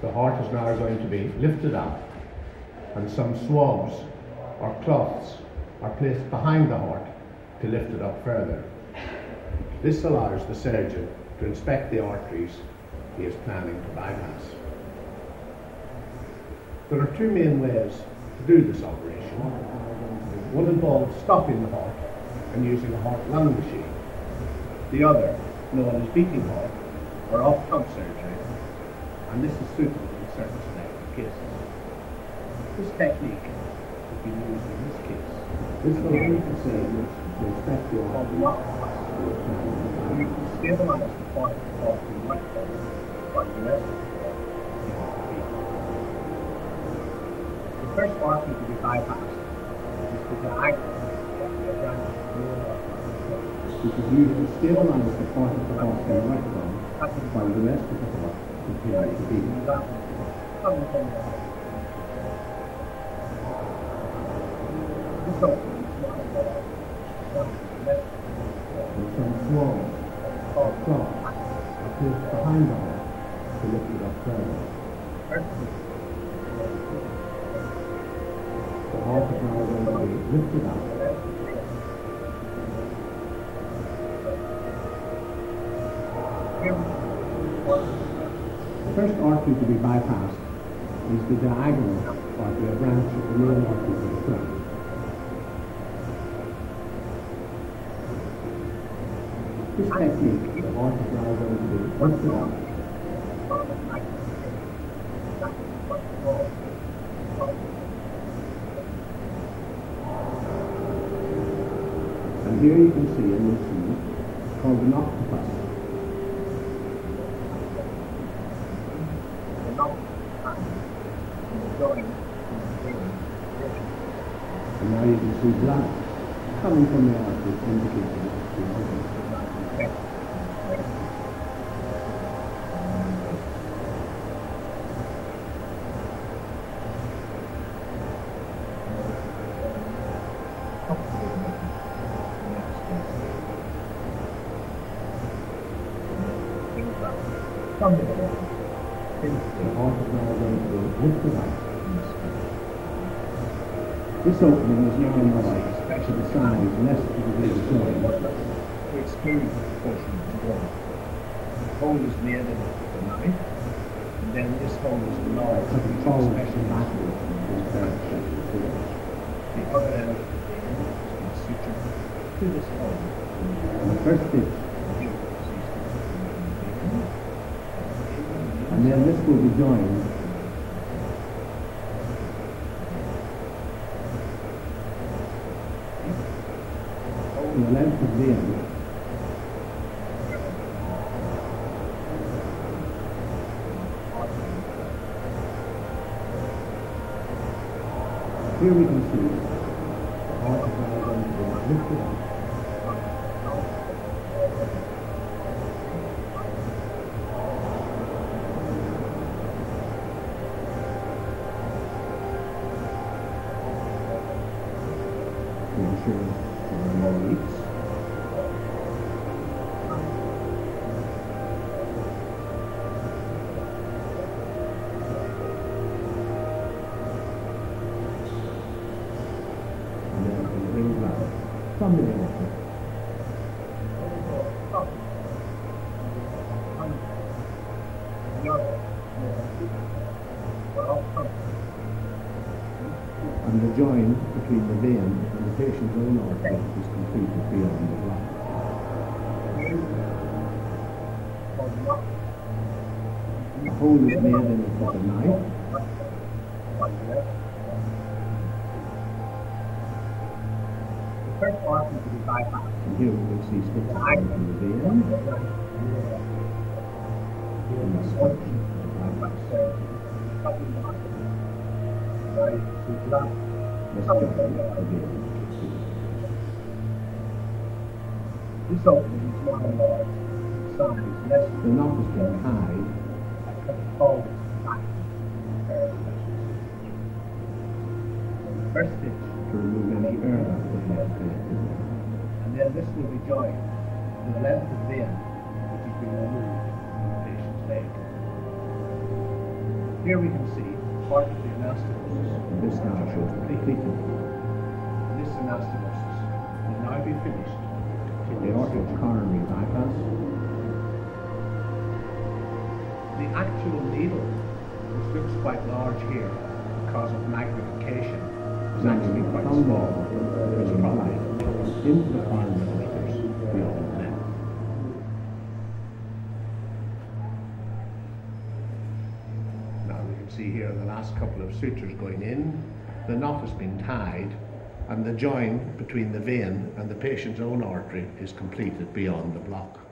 The heart is now going to be lifted up, and some swabs or cloths are placed behind the heart to lift it up further. This allows the surgeon to inspect the arteries he is planning to bypass. There are two main ways to do this operation. One involves stopping the heart and using a heart-lung machine. The other, known as beating heart or off-tub surgery, and this is suitable in certain selected cases. This technique has been used in this case. This allows the surgeon to inspect the arteries. Stabilize the part of the right lung, but the rest of the heart is not beat. The first artery to be bypassed is the diagonal of the branch of the lower artery, which is used to stabilize the part of the heart in the right lung, while the rest of the heart continues to beat. This opening is not involved. And some swabs or cloths are placed behind the heart to lift it up further. The heart is now going to be lifted up. The first artery to be bypassed is the diagonal artery, a branch of the main artery to the front. This technique, the heart is now going to be lifted up. And here you can see a machine called an octopus. And now you can see blood coming from the artery indicating the organ. The heart is now going to be lifted up. This opening is now enlarged to the size less than the joint. To exclude the portion of the body. The hole is made in with a knife, and then this hole is enlarged So the with fall a is special backward in direction. The other end of the vein has been sutured to this hole. And the first stitch, and then this will be joined to the length of the end. Here we can see the heart is now going to be lifted up. To ensure there are no leaks. And then we can bring blood from the aorta. And the join between the vein and the patient's own artery is completed beyond the blood. A hole is made in it with a knife. The first artery to be bypassed. And here we can see stitches coming from the vein. And the suction of the bypass surgery. Let's go again. This opening is not enlarged. The size less The knot has been tied. The first stitch, to remove any air that may have connected there. and then this will be joined to the length of vein which has been removed from the patient's leg. Here we can see part of the anastomosis. This now shows completed. This anastomosis will now be finished. The aortic coronary bypass. The actual needle, which looks quite large here because of magnification, is actually quite small. There's probably into the coronary arteries beyond that. Now we can see here the last couple of sutures going in. The knot has been tied, and the join between the vein and the patient's own artery is completed beyond the block.